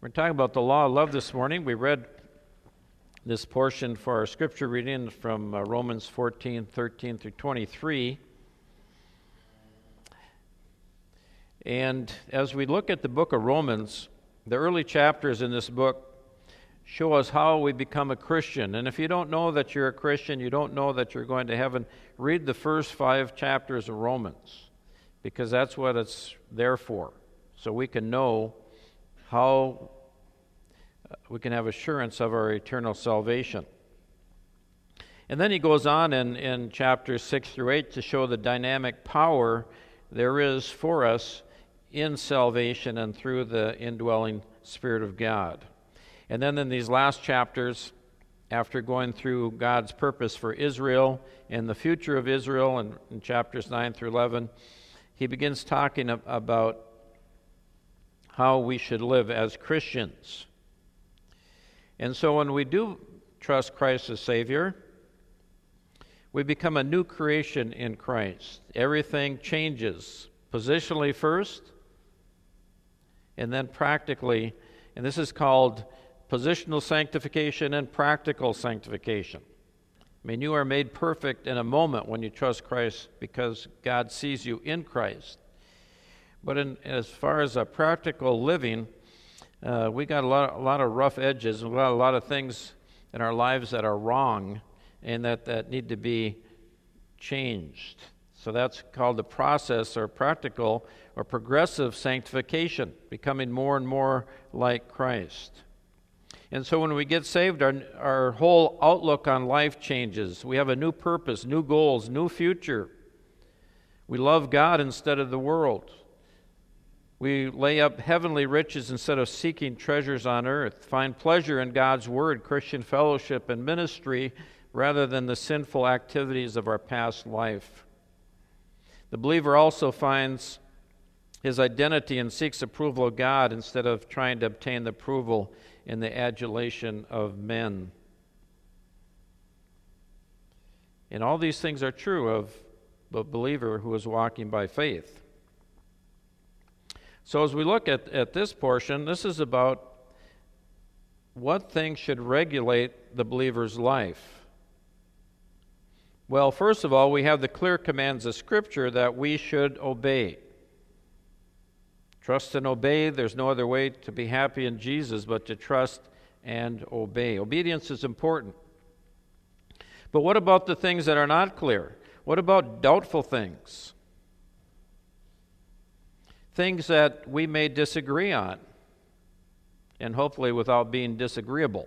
We're talking about the law of love this morning. We read this portion for our scripture reading from Romans 14:13 through 23. And as we look at the book of Romans, the early chapters in this book show us how we become a Christian. And if you don't know that you're a Christian, you don't know that you're going to heaven, read the first 5 chapters of Romans, because that's what it's there for. So we can know how we can have assurance of our eternal salvation. And then he goes on in chapters 6 through 8 to show the dynamic power there is for us in salvation and through the indwelling Spirit of God. And then in these last chapters, after going through God's purpose for Israel and the future of Israel in chapters 9 through 11, he begins talking about how we should live as Christians. And so when we do trust Christ as Savior, we become a new creation in Christ. Everything changes, positionally first, and then practically, and this is called positional sanctification and practical sanctification. I mean, you are made perfect in a moment when you trust Christ because God sees you in Christ. But as far as a practical living, we got a lot of rough edges, and we got a lot of things in our lives that are wrong and that need to be changed. So that's called the process or practical or progressive sanctification, becoming more and more like Christ. And so when we get saved, our whole outlook on life changes. We have a new purpose, new goals, new future. We love God instead of the world. We lay up heavenly riches instead of seeking treasures on earth, find pleasure in God's Word, Christian fellowship, and ministry rather than the sinful activities of our past life. The believer also finds his identity and seeks approval of God instead of trying to obtain the approval and the adulation of men. And all these things are true of the believer who is walking by faith. So as we look at this portion, this is about what things should regulate the believer's life. Well, first of all, we have the clear commands of Scripture that we should obey. Trust and obey. There's no other way to be happy in Jesus but to trust and obey. Obedience is important. But what about the things that are not clear? What about doubtful things? Things that we may disagree on, and hopefully without being disagreeable.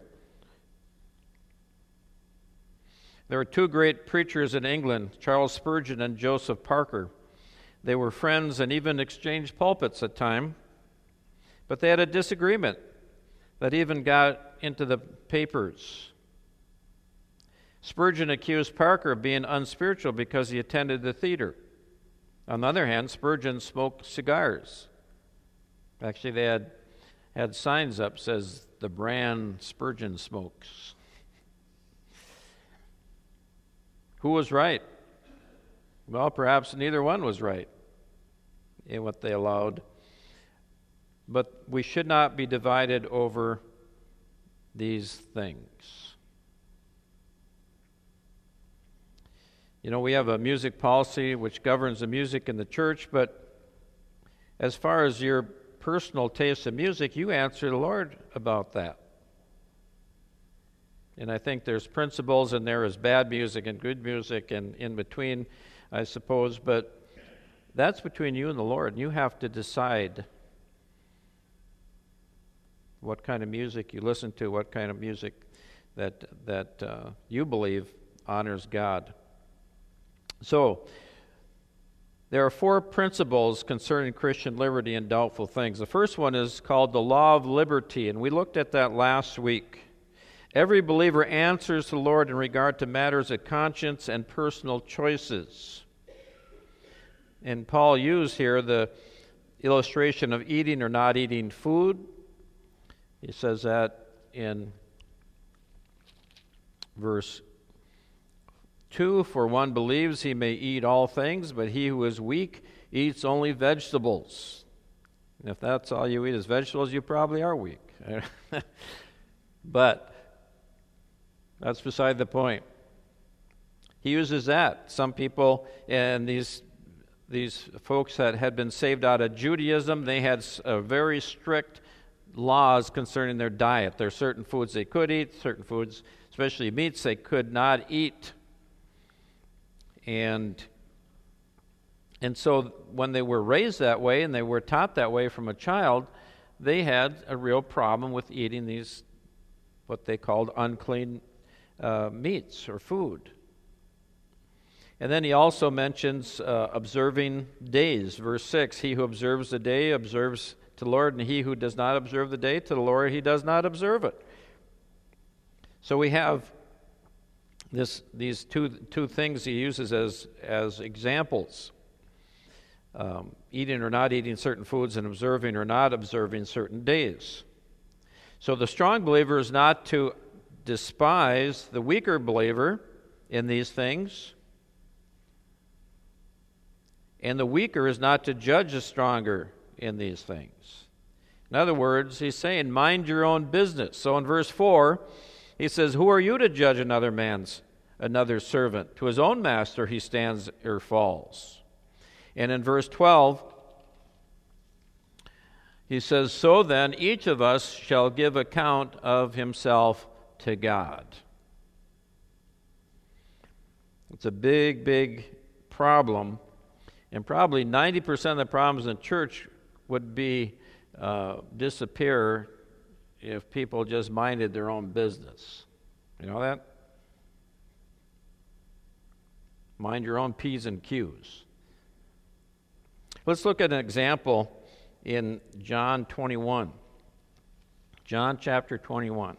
There were 2 great preachers in England, Charles Spurgeon and Joseph Parker. They were friends and even exchanged pulpits at times, but they had a disagreement that even got into the papers. Spurgeon accused Parker of being unspiritual because he attended the theater. On the other hand, Spurgeon smoked cigars. Actually, they had signs up says the brand Spurgeon smokes. Who was right? Well, perhaps neither one was right in what they allowed. But we should not be divided over these things. You know, we have a music policy which governs the music in the church, but as far as your personal taste in music, you answer the Lord about that. And I think there's principles in there as bad music and good music and in between, I suppose, but that's between you and the Lord. And you have to decide what kind of music you listen to, what kind of music that you believe honors God. So, there are 4 principles concerning Christian liberty and doubtful things. The first one is called the law of liberty, and we looked at that last week. Every believer answers to the Lord in regard to matters of conscience and personal choices. And Paul used here the illustration of eating or not eating food. He says that in verse 2, for one believes he may eat all things, but he who is weak eats only vegetables. And if that's all you eat is vegetables, you probably are weak. But that's beside the point. He uses that. Some people, and these folks that had been saved out of Judaism, they had very strict laws concerning their diet. There are certain foods they could eat, certain foods, especially meats, they could not eat. And so when they were raised that way and they were taught that way from a child, they had a real problem with eating these, what they called unclean meats or food. And then he also mentions observing days. Verse 6, he who observes the day observes to the Lord, and he who does not observe the day to the Lord, he does not observe it. So we have these two things he uses as examples. Eating or not eating certain foods and observing or not observing certain days. So the strong believer is not to despise the weaker believer in these things, and the weaker is not to judge the stronger in these things. In other words, he's saying, mind your own business. So in verse 4, he says, who are you to judge another servant? To his own master he stands or falls. And in verse 12, he says, so then each of us shall give account of himself to God. It's a big, big problem. And probably 90% of the problems in the church would disappear if people just minded their own business. You know that? Mind your own P's and Q's. Let's look at an example in John 21. John chapter 21.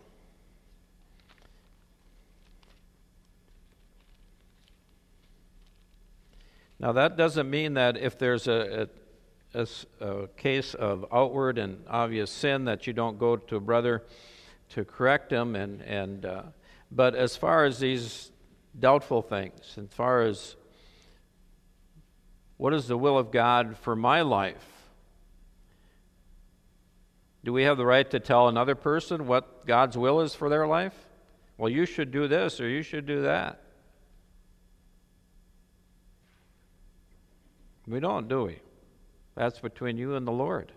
Now that doesn't mean that if there's a case of outward and obvious sin that you don't go to a brother to correct him, but as far as these doubtful things, as far as what is the will of God for my life, do we have the right to tell another person what God's will is for their life? Well, you should do this or you should do that. We don't, do we? That's between you and the Lord.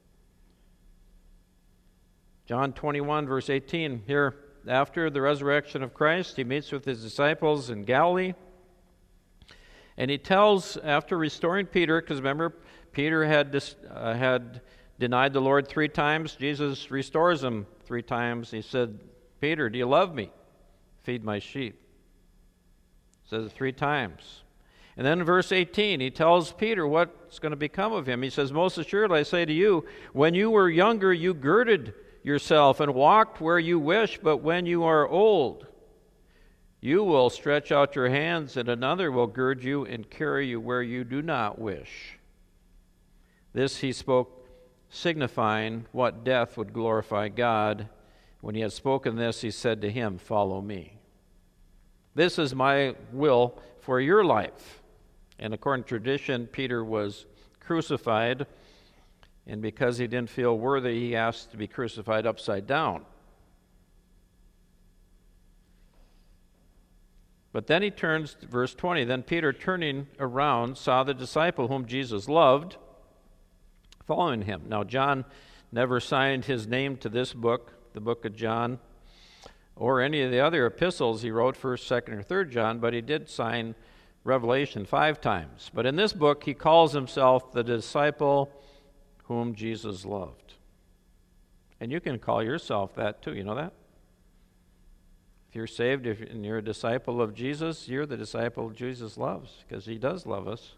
John 21, verse 18, here, after the resurrection of Christ, he meets with his disciples in Galilee, and he tells, after restoring Peter, because remember, Peter had denied the Lord 3 times. Jesus restores him 3 times. He said, Peter, do you love me? Feed my sheep. Says it 3 times. And then in verse 18, he tells Peter what's going to become of him. He says, most assuredly I say to you, when you were younger, you girded yourself and walked where you wish, but when you are old, you will stretch out your hands, and another will gird you and carry you where you do not wish. This he spoke, signifying what death would glorify God. When he had spoken this, he said to him, follow me. This is my will for your life. And according to tradition, Peter was crucified, and because he didn't feel worthy, he asked to be crucified upside down. But then he turns to verse 20. Then Peter, turning around, saw the disciple whom Jesus loved following him. Now, John never signed his name to this book, the book of John, or any of the other epistles he wrote, 1st, 2nd, or 3rd John, but he did sign Revelation 5 times. But in this book, he calls himself the disciple whom Jesus loved. And you can call yourself that too, you know that? If you're saved and you're a disciple of Jesus, you're the disciple Jesus loves, because he does love us.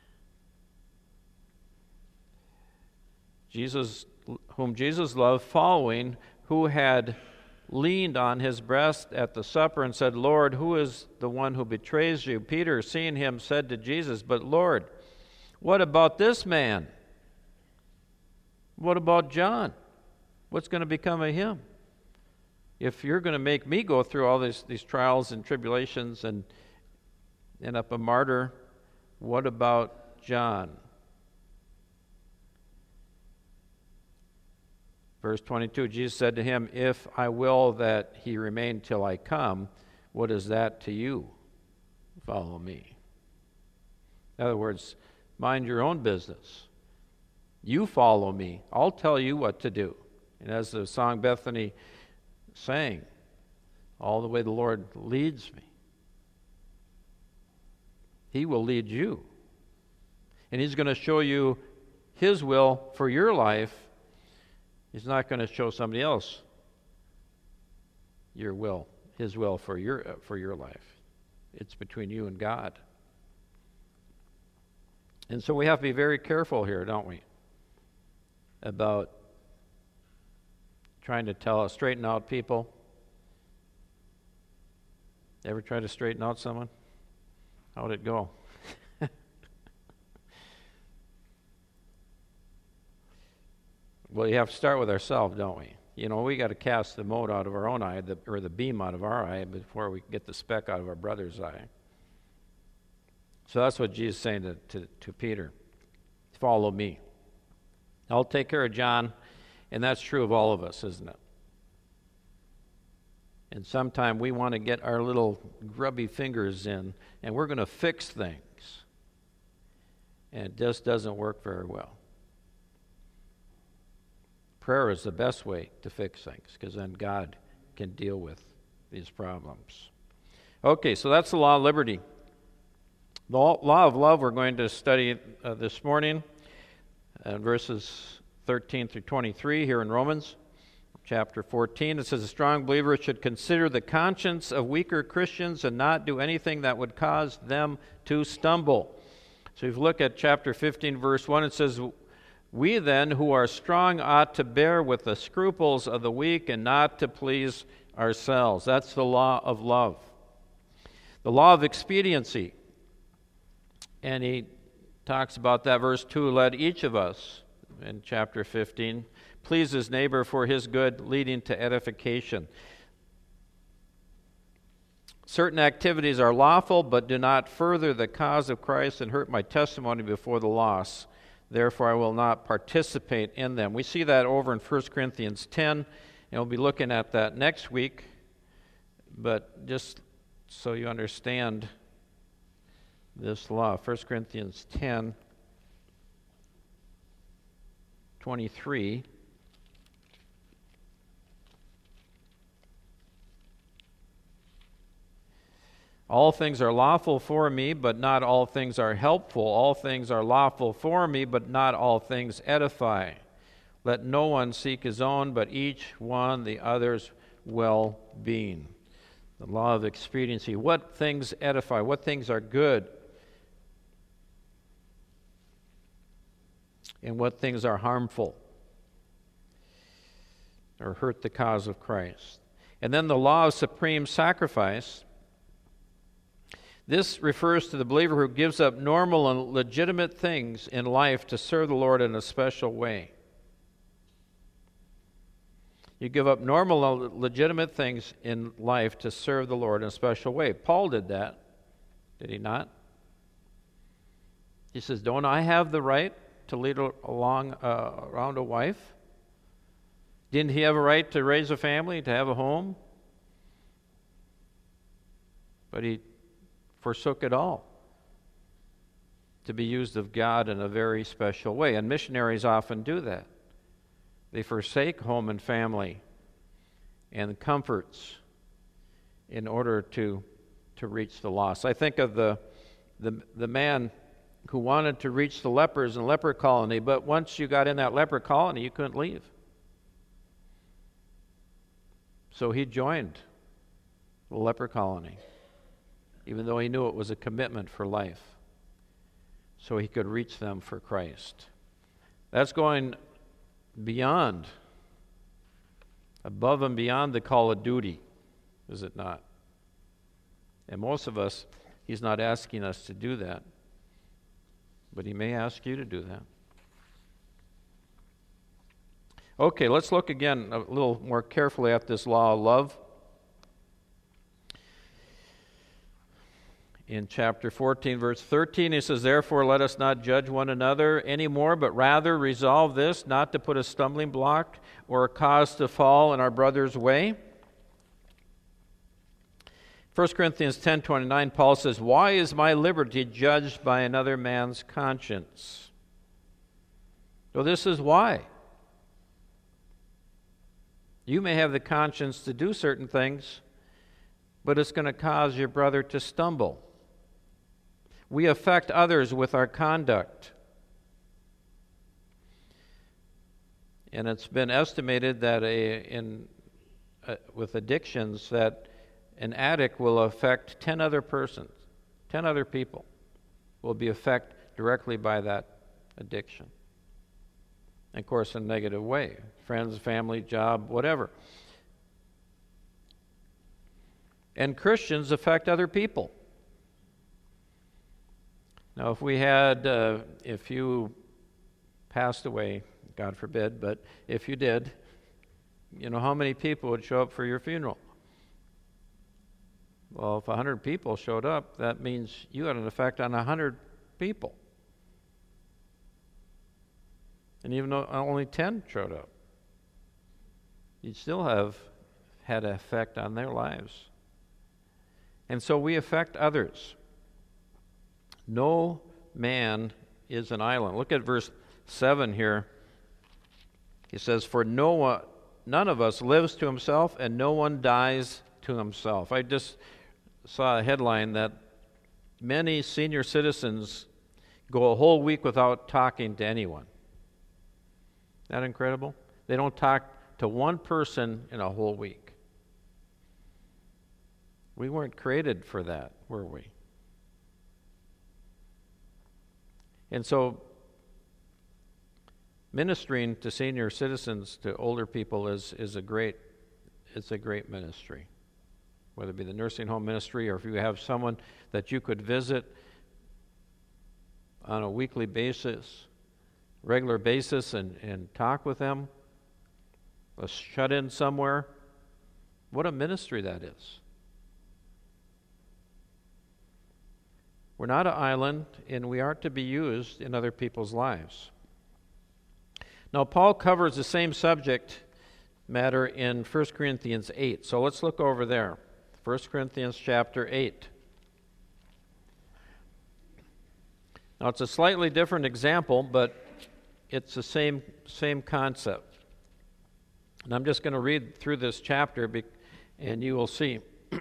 Jesus, whom Jesus loved, following, who had leaned on his breast at the supper and said, Lord, who is the one who betrays you? Peter, seeing him, said to Jesus, but Lord, what about this man? What about John? What's going to become of him? If you're going to make me go through all these trials and tribulations and end up a martyr, what about John? Verse 22, Jesus said to him, "If I will that he remain till I come, what is that to you? Follow me." In other words, mind your own business. You follow me. I'll tell you what to do. And as the song Bethany sang, all the way the Lord leads me, He will lead you. And He's going to show you His will for your life. He's not going to show somebody else your will, His will for your life. It's between you and God. And so we have to be very careful here, don't we, about trying to straighten out people. Ever try to straighten out someone? How'd it go? Well, you have to start with ourselves, don't we? You know, we got to cast the mote out of our own eye, or the beam out of our eye, before we get the speck out of our brother's eye. So that's what Jesus is saying to Peter. Follow me. I'll take care of John, and that's true of all of us, isn't it? And sometimes we want to get our little grubby fingers in, and we're going to fix things. And it just doesn't work very well. Prayer is the best way to fix things, because then God can deal with these problems. Okay, so that's the law of liberty. The law of love we're going to study this morning, verses 13 through 23 here in Romans chapter 14. It says, "A strong believer should consider the conscience of weaker Christians and not do anything that would cause them to stumble." So if you look at chapter 15, verse 1, it says, "We then who are strong ought to bear with the scruples of the weak and not to please ourselves." That's the law of love. The law of expediency. And he talks about that, verse 2, "Let each of us," in chapter 15, "please his neighbor for his good, leading to edification." Certain activities are lawful, but do not further the cause of Christ and hurt my testimony before the lost. Therefore, I will not participate in them. We see that over in 1 Corinthians 10, and we'll be looking at that next week. But just so you understand this law, 1 Corinthians 10, 23. "All things are lawful for me, but not all things are helpful. All things are lawful for me, but not all things edify. Let no one seek his own, but each one the other's well-being." The law of expediency. What things edify? What things are good? And what things are harmful or hurt the cause of Christ? And then the law of supreme sacrifice. This refers to the believer who gives up normal and legitimate things in life to serve the Lord in a special way. You give up normal and legitimate things in life to serve the Lord in a special way. Paul did that, did he not? He says, "Don't I have the right to lead around a wife? Didn't he have a right to raise a family, to have a home?" But he forsook it all to be used of God in a very special way. And missionaries often do that. They forsake home and family and comforts in order to reach the lost. I think of the man who wanted to reach the lepers in a leper colony, but once you got in that leper colony, you couldn't leave. So he joined the leper colony, even though he knew it was a commitment for life, so he could reach them for Christ. That's going beyond, above and beyond the call of duty, is it not? And most of us, he's not asking us to do that, but he may ask you to do that. Okay, let's look again a little more carefully at this law of love. In chapter 14, verse 13, he says, "Therefore let us not judge one another anymore, but rather resolve this, not to put a stumbling block or a cause to fall in our brother's way." 1 Corinthians 10:29, Paul says, "Why is my liberty judged by another man's conscience?" So this is why. You may have the conscience to do certain things, but it's going to cause your brother to stumble. We affect others with our conduct. And it's been estimated that with addictions that an addict will affect 10 other persons, 10 other people will be affected directly by that addiction. And of course, in a negative way. Friends, family, job, whatever. And Christians affect other people. Now, if you passed away, God forbid, but if you did, you know how many people would show up for your funeral? Well, if 100 people showed up, that means you had an effect on 100 people. And even though only 10 showed up, you'd still have had an effect on their lives. And so we affect others. No man is an island. Look at verse 7 here. He says, "For none of us lives to himself, and no one dies to himself." I just saw a headline that many senior citizens go a whole week without talking to anyone. Isn't that incredible? They don't talk to one person in a whole week. We weren't created for that, were we? And so, ministering to senior citizens, to older people, is a great ministry. Whether it be the nursing home ministry, or if you have someone that you could visit on a weekly basis, regular basis, and talk with them, a shut-in somewhere, what a ministry that is. We're not an island, and we are to be used in other people's lives. Now, Paul covers the same subject matter in 1 Corinthians 8. So let's look over there. 1 Corinthians chapter 8. Now, it's a slightly different example, but it's the same concept. And I'm just going to read through this chapter, and you will see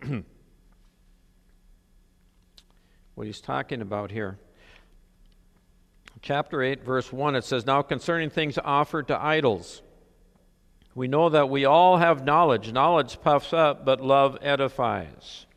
what he's talking about here. Chapter 8, verse 1, it says, "Now concerning things offered to idols, we know that we all have knowledge. Knowledge puffs up, but love edifies."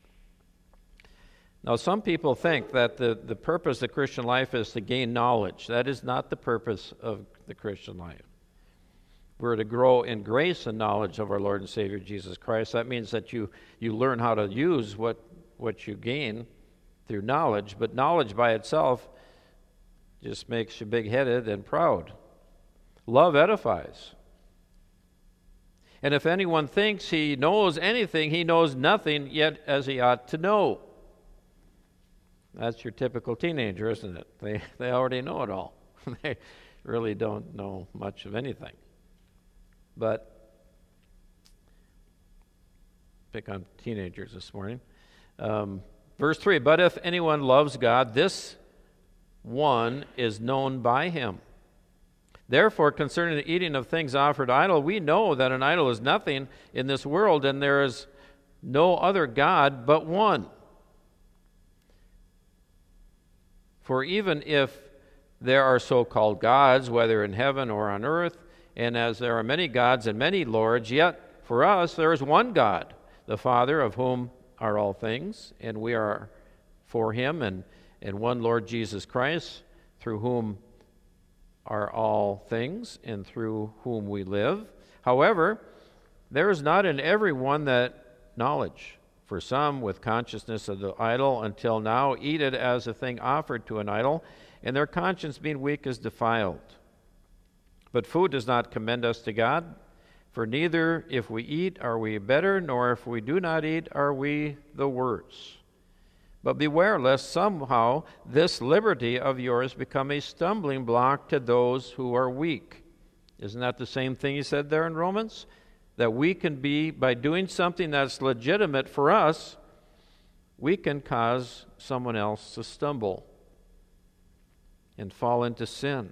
Now, some people think that the purpose of the Christian life is to gain knowledge. That is not the purpose of the Christian life. We're to grow in grace and knowledge of our Lord and Savior Jesus Christ. That means that you learn how to use what you gain through knowledge, but knowledge by itself just makes you big-headed and proud. Love edifies. And if anyone thinks he knows anything, he knows nothing yet as he ought to know. That's your typical teenager, isn't it? They already know it all. They really don't know much of anything. But pick on teenagers this morning. Verse 3, "But if anyone loves God, this one is known by him. Therefore, concerning the eating of things offered to idol, we know that an idol is nothing in this world, and there is no other God but one. For even if there are so-called gods, whether in heaven or on earth, and as there are many gods and many lords, yet for us there is one God, the Father, of whom are all things, and we are for him, and one Lord Jesus Christ, through whom are all things, and through whom we live. However, there is not in every one that knowledge. For some, with consciousness of the idol until now, eat it as a thing offered to an idol, and their conscience being weak is defiled. But food does not commend us to God, for neither if we eat are we better, nor if we do not eat are we the worse. But beware lest somehow this liberty of yours become a stumbling block to those who are weak. Isn't that the same thing he said there in Romans? That we can be, by doing something that's legitimate for us, we can cause someone else to stumble and fall into sin.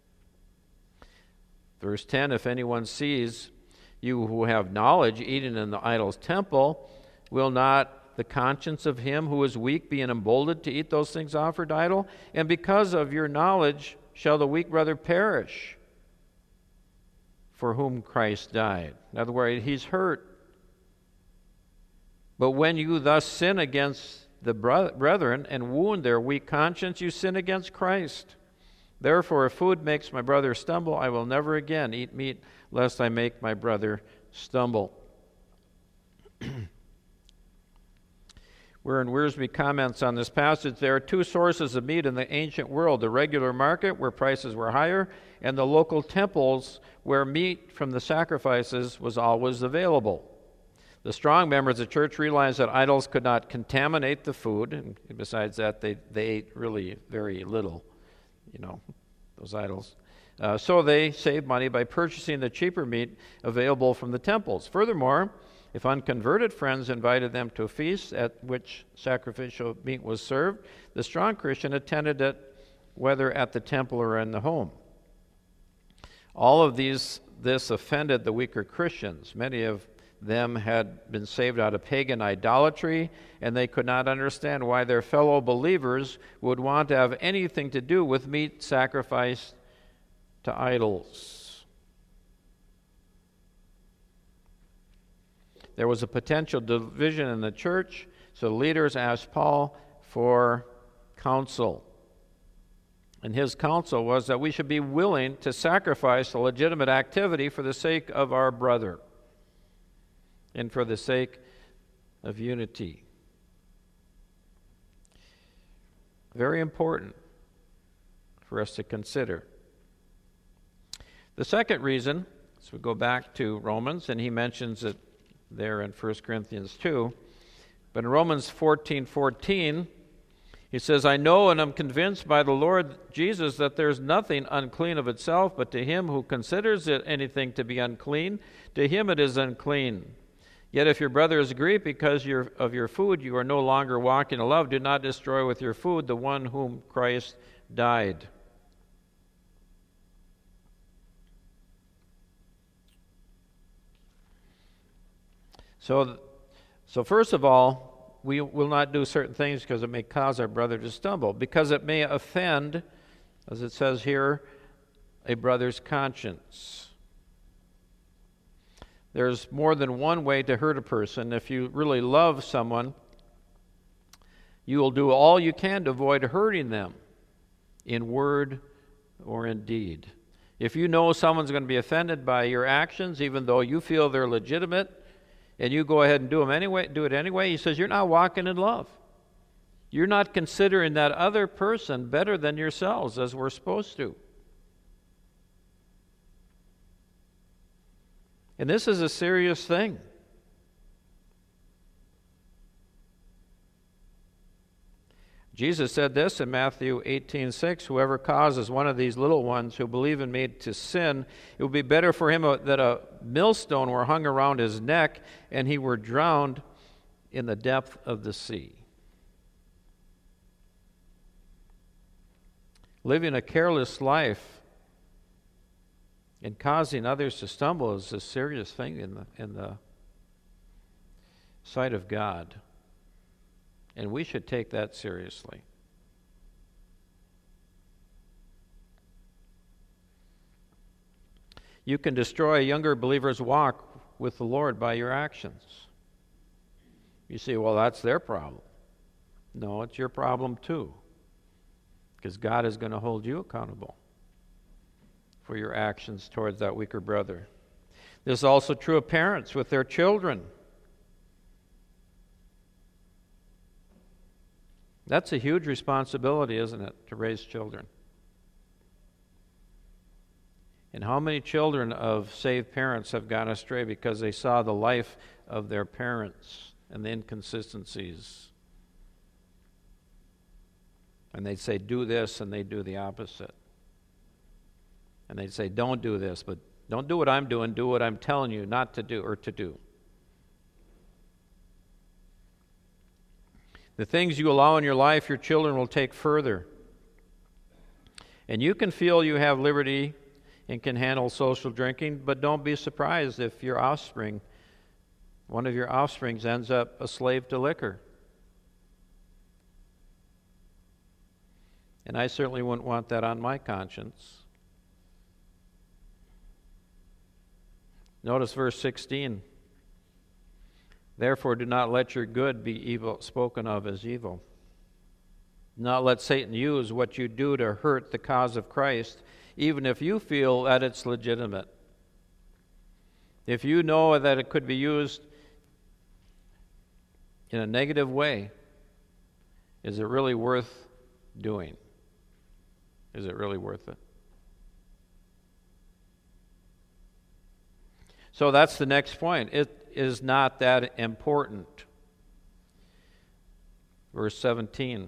Verse 10, if anyone sees you who have knowledge eating in the idol's temple, will not the conscience of him who is weak be emboldened to eat those things offered to idol? And because of your knowledge shall the weak brother perish, for whom Christ died. In other words, he's hurt. But when you thus sin against the brethren and wound their weak conscience, you sin against Christ. Therefore, if food makes my brother stumble, I will never again eat meat, lest I make my brother stumble. Where in Wiersbe comments on this passage, there are two sources of meat in the ancient world: the regular market, where prices were higher, and the local temples, where meat from the sacrifices was always available. The strong members of the church realized that idols could not contaminate the food, and besides that, they ate really very little, those idols. So they saved money by purchasing the cheaper meat available from the temples. Furthermore, if unconverted friends invited them to a feast at which sacrificial meat was served, the strong Christian attended it, whether at the temple or in the home. All of this offended the weaker Christians. Many of them had been saved out of pagan idolatry, and they could not understand why their fellow believers would want to have anything to do with meat sacrificed to idols. There was a potential division in the church, so the leaders asked Paul for counsel. And his counsel was that we should be willing to sacrifice a legitimate activity for the sake of our brother and for the sake of unity. Very important for us to consider. The second reason, so we go back to Romans, and he mentions it there in 1 Corinthians 2, but in Romans 14:14, he says, I know and am convinced by the Lord Jesus that there is nothing unclean of itself, but to him who considers it anything to be unclean, to him it is unclean. Yet if your brother is grieved because of your food, you are no longer walking in love. Do not destroy with your food the one whom Christ died. So first of all, we will not do certain things because it may cause our brother to stumble, because it may offend, as it says here, a brother's conscience. There's more than one way to hurt a person. If you really love someone, you will do all you can to avoid hurting them in word or in deed. If you know someone's going to be offended by your actions, even though you feel they're legitimate, and you go ahead and do it anyway, he says you're not walking in love. You're not considering that other person better than yourselves, as we're supposed to. And this is a serious thing. Jesus said this in Matthew 18:6, whoever causes one of these little ones who believe in me to sin, it would be better for him that a millstone were hung around his neck and he were drowned in the depth of the sea. Living a careless life and causing others to stumble is a serious thing in the sight of God. And we should take that seriously. You can destroy a younger believer's walk with the Lord by your actions. You say, well, that's their problem. No, it's your problem too. Because God is going to hold you accountable for your actions towards that weaker brother. This is also true of parents with their children. That's a huge responsibility, isn't it, to raise children? And how many children of saved parents have gone astray because they saw the life of their parents and the inconsistencies? And they'd say, do this, and they'd do the opposite. And they'd say, don't do this, but don't do what I'm doing, do what I'm telling you not to do or to do. The things you allow in your life, your children will take further. And you can feel you have liberty and can handle social drinking, but don't be surprised if your offspring, one of your offsprings, ends up a slave to liquor. And I certainly wouldn't want that on my conscience. Notice verse 16. Therefore, do not let your good be evil, spoken of as evil. Do not let Satan use what you do to hurt the cause of Christ, even if you feel that it's legitimate. If you know that it could be used in a negative way, is it really worth doing? Is it really worth it? So that's the next point. It is not that important. Verse 17.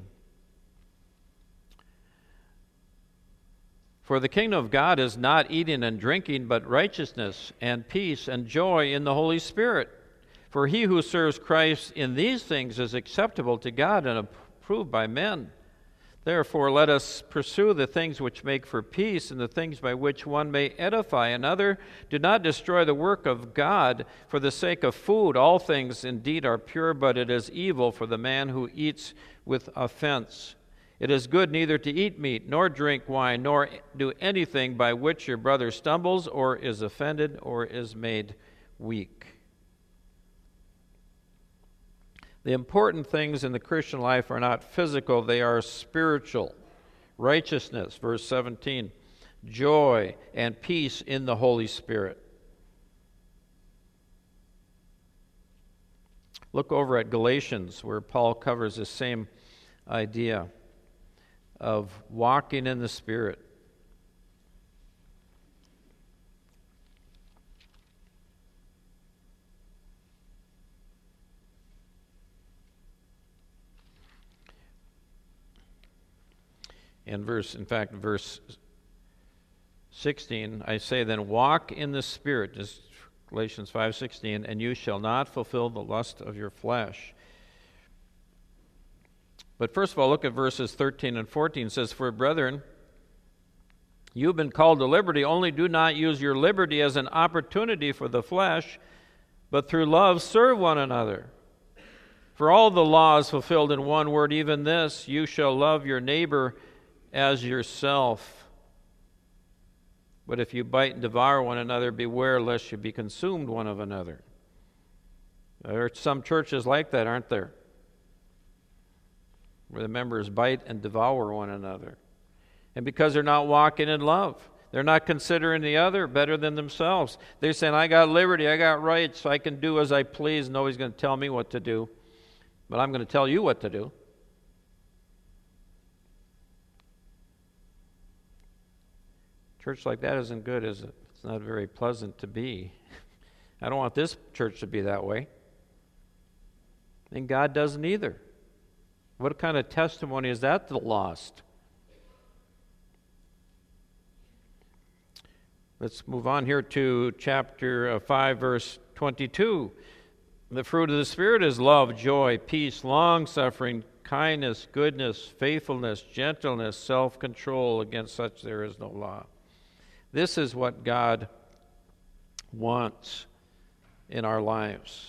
For the kingdom of God is not eating and drinking, but righteousness and peace and joy in the Holy Spirit. For he who serves Christ in these things is acceptable to God and approved by men. Therefore, let us pursue the things which make for peace and the things by which one may edify another. Do not destroy the work of God for the sake of food. All things indeed are pure, but it is evil for the man who eats with offense. It is good neither to eat meat, nor drink wine, nor do anything by which your brother stumbles, or is offended, or is made weak. The important things in the Christian life are not physical, they are spiritual. Righteousness, verse 17, joy and peace in the Holy Spirit. Look over at Galatians, where Paul covers the same idea of walking in the Spirit. Verse 16, I say then, walk in the Spirit, just Galatians 5:16, and you shall not fulfill the lust of your flesh. But first of all, look at verses 13 and 14. It says, for brethren, you have been called to liberty, only do not use your liberty as an opportunity for the flesh, but through love serve one another. For all the law is fulfilled in one word, even this, you shall love your neighbor as yourself. But if you bite and devour one another, beware lest you be consumed one of another. There are some churches like that, aren't there? Where the members bite and devour one another. And because they're not walking in love, they're not considering the other better than themselves. They're saying, I got liberty, I got rights, I can do as I please, nobody's going to tell me what to do. But I'm going to tell you what to do. Church like that isn't good, is it? It's not very pleasant to be. I don't want this church to be that way. And God doesn't either. What kind of testimony is that to the lost? Let's move on here to chapter 5, verse 22. The fruit of the Spirit is love, joy, peace, long-suffering, kindness, goodness, faithfulness, gentleness, self-control. Against such there is no law. This is what God wants in our lives.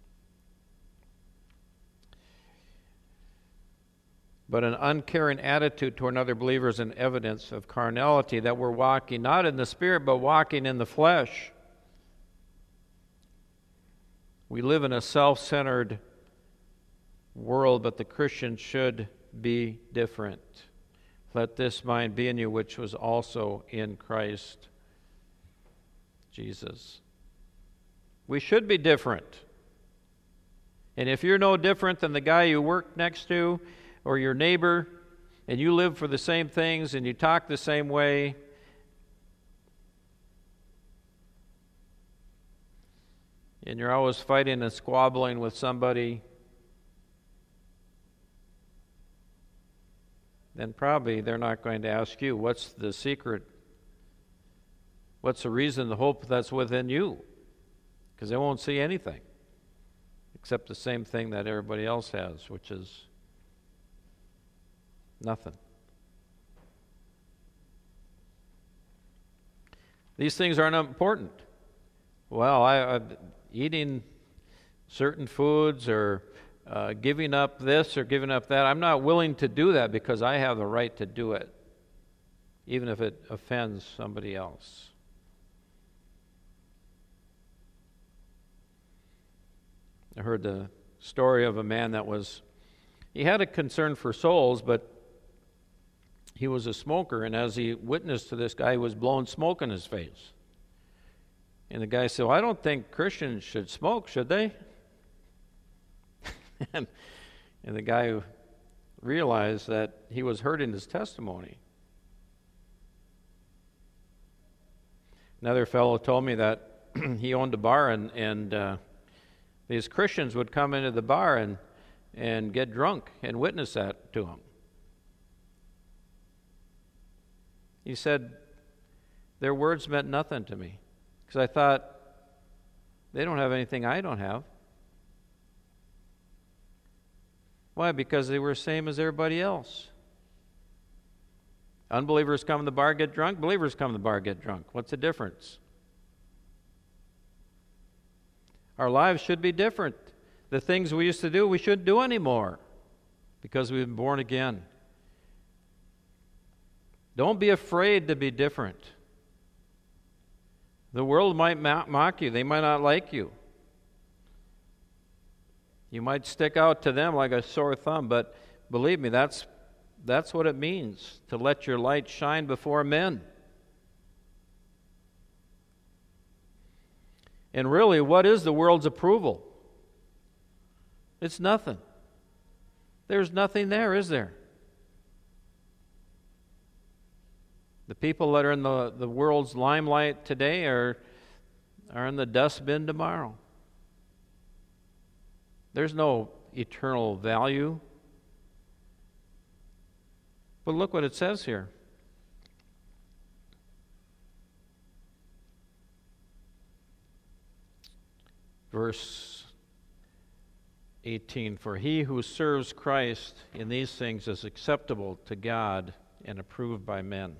But an uncaring attitude toward another believer is an evidence of carnality, that we're walking not in the Spirit, but walking in the flesh. We live in a self-centered world, but the Christian should be different. Let this mind be in you, which was also in Christ Jesus. We should be different. And if you're no different than the guy you work next to or your neighbor, and you live for the same things and you talk the same way, and you're always fighting and squabbling with somebody, then probably they're not going to ask you, what's the secret? What's the reason, the hope that's within you? Because they won't see anything except the same thing that everybody else has, which is nothing. These things aren't important. Well, eating certain foods or giving up this or giving up that, I'm not willing to do that because I have the right to do it, even if it offends somebody else. I heard the story of a man he had a concern for souls, but he was a smoker, and as he witnessed to this guy, he was blowing smoke in his face. And the guy said, well, I don't think Christians should smoke, should they? and the guy realized that he was hurting his testimony. Another fellow told me that he owned a bar, and these Christians would come into the bar and get drunk and witness that to him. He said, their words meant nothing to me because I thought, they don't have anything I don't have. Why? Because they were the same as everybody else. Unbelievers come to the bar, get drunk. Believers come to the bar, get drunk. What's the difference? Our lives should be different. The things we used to do, we shouldn't do anymore because we've been born again. Don't be afraid to be different. The world might mock you. They might not like you. You might stick out to them like a sore thumb, but believe me, that's what it means to let your light shine before men. And really, what is the world's approval? It's nothing. There's nothing there, is there? The people that are in the world's limelight today are in the dustbin tomorrow. There's no eternal value. But look what it says here. Verse 18, for he who serves Christ in these things is acceptable to God and approved by men.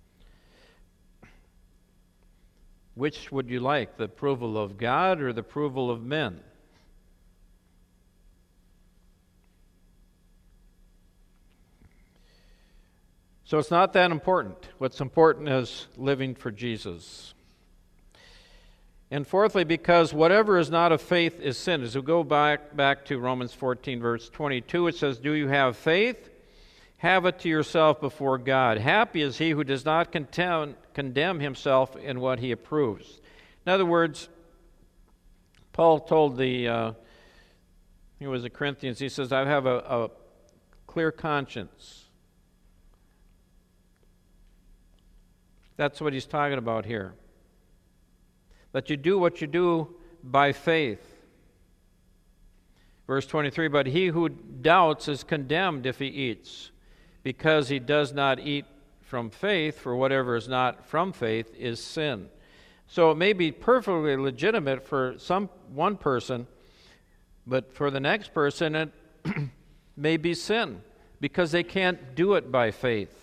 Which would you like, the approval of God or the approval of men? So it's not that important. What's important is living for Jesus. And fourthly, because whatever is not of faith is sin. As we go back to Romans 14, verse 22, it says, do you have faith? Have it to yourself before God. Happy is he who does not condemn himself in what he approves. In other words, Paul told the Corinthians, he says, I have a clear conscience. That's what he's talking about here. That you do what you do by faith. Verse 23, but he who doubts is condemned if he eats, because he does not eat from faith, for whatever is not from faith is sin. So it may be perfectly legitimate for one person, but for the next person it may be sin, because they can't do it by faith.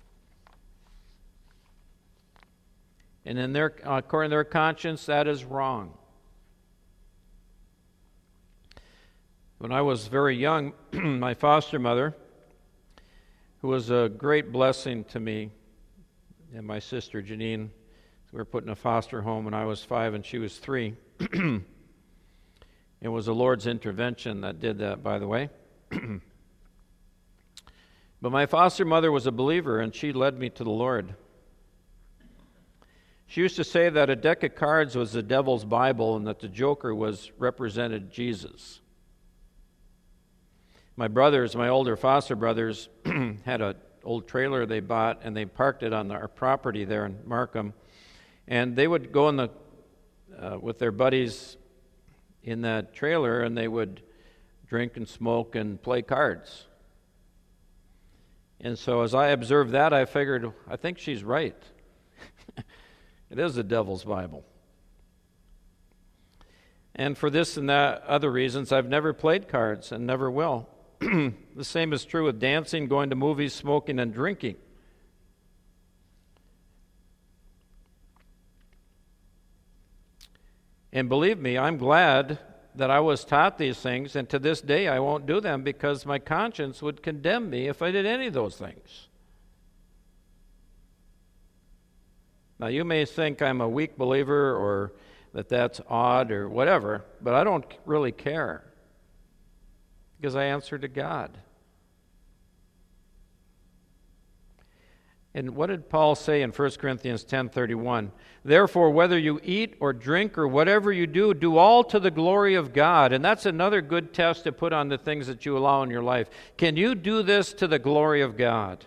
And according to their conscience, that is wrong. When I was very young, my foster mother, who was a great blessing to me, and my sister Janine, we were put in a foster home when I was 5 and she was 3. It was the Lord's intervention that did that, by the way. But my foster mother was a believer, and she led me to the Lord. She used to say that a deck of cards was the devil's Bible and that the joker represented Jesus. My older foster brothers, had an old trailer they bought, and they parked it on our property there in Markham. And they would go with their buddies in that trailer, and they would drink and smoke and play cards. And so as I observed that, I figured, I think she's right. It is the devil's Bible. And for this and that other reasons, I've never played cards and never will. The same is true with dancing, going to movies, smoking, and drinking. And believe me, I'm glad that I was taught these things, and to this day I won't do them because my conscience would condemn me if I did any of those things. Now, you may think I'm a weak believer or that that's odd or whatever, but I don't really care because I answer to God. And what did Paul say in 1 Corinthians 10:31? Therefore, whether you eat or drink or whatever you do, do all to the glory of God. And that's another good test to put on the things that you allow in your life. Can you do this to the glory of God?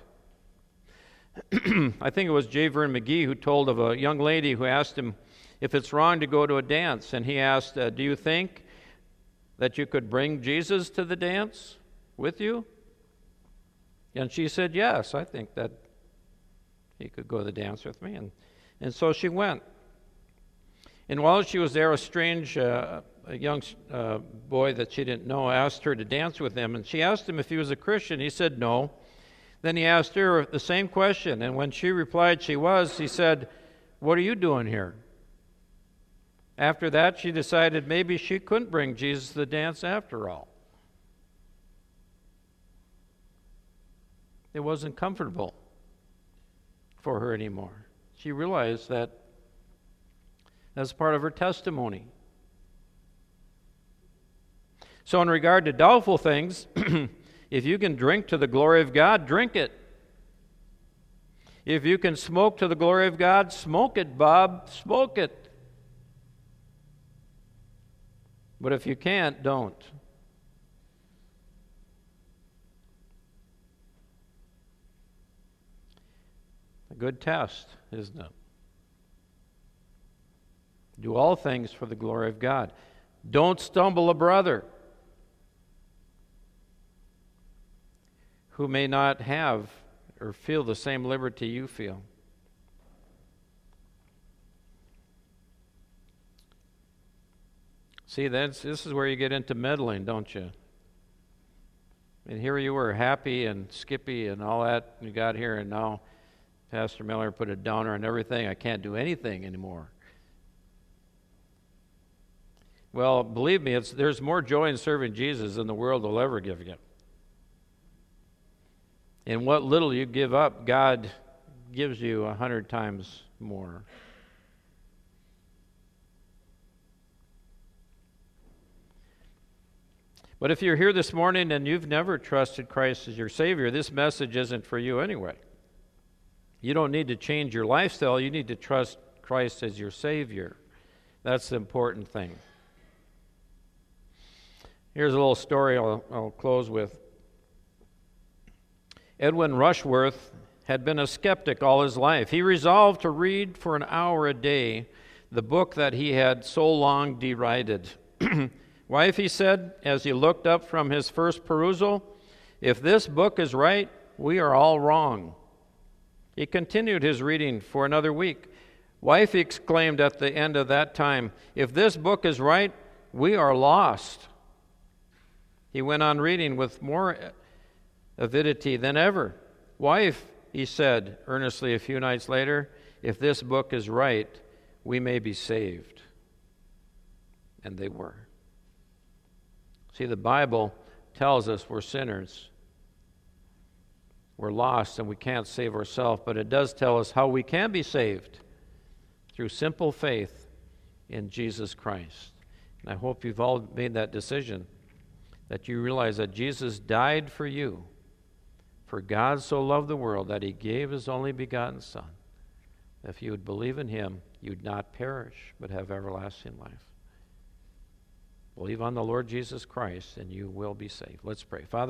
I think it was J. Vernon McGee who told of a young lady who asked him if it's wrong to go to a dance. And he asked, do you think that you could bring Jesus to the dance with you? And she said, yes, I think that he could go to the dance with me. And so she went. And while she was there, a strange a young boy that she didn't know asked her to dance with him. And she asked him if he was a Christian. He said no. Then he asked her the same question. And when she replied she was, he said, what are you doing here? After that, she decided maybe she couldn't bring Jesus to the dance after all. It wasn't comfortable for her anymore. She realized that that's part of her testimony. So in regard to doubtful things, if you can drink to the glory of God, drink it. If you can smoke to the glory of God, smoke it, Bob, smoke it. But if you can't, don't. A good test, isn't it? Do all things for the glory of God. Don't stumble a brother who may not have or feel the same liberty you feel. See, this is where you get into meddling, don't you? And here you were, happy and skippy and all that, you got here, and now Pastor Miller put a downer on everything. I can't do anything anymore. Well, believe me, there's more joy in serving Jesus than the world will ever give you. And what little you give up, God gives you 100 times more. But if you're here this morning and you've never trusted Christ as your Savior, this message isn't for you anyway. You don't need to change your lifestyle. You need to trust Christ as your Savior. That's the important thing. Here's a little story I'll close with. Edwin Rushworth had been a skeptic all his life. He resolved to read for an hour a day the book that he had so long derided. Wife, he said, as he looked up from his first perusal, if this book is right, we are all wrong. He continued his reading for another week. Wife, he exclaimed at the end of that time, if this book is right, we are lost. He went on reading with more avidity than ever. Wife, he said earnestly a few nights later, if this book is right, we may be saved. And they were. See, the Bible tells us we're sinners. We're lost and we can't save ourselves, but it does tell us how we can be saved through simple faith in Jesus Christ. And I hope you've all made that decision, that you realize that Jesus died for you. For God so loved the world that he gave his only begotten Son. If you would believe in him, you'd not perish, but have everlasting life. Believe on the Lord Jesus Christ, and you will be saved. Let's pray. Father,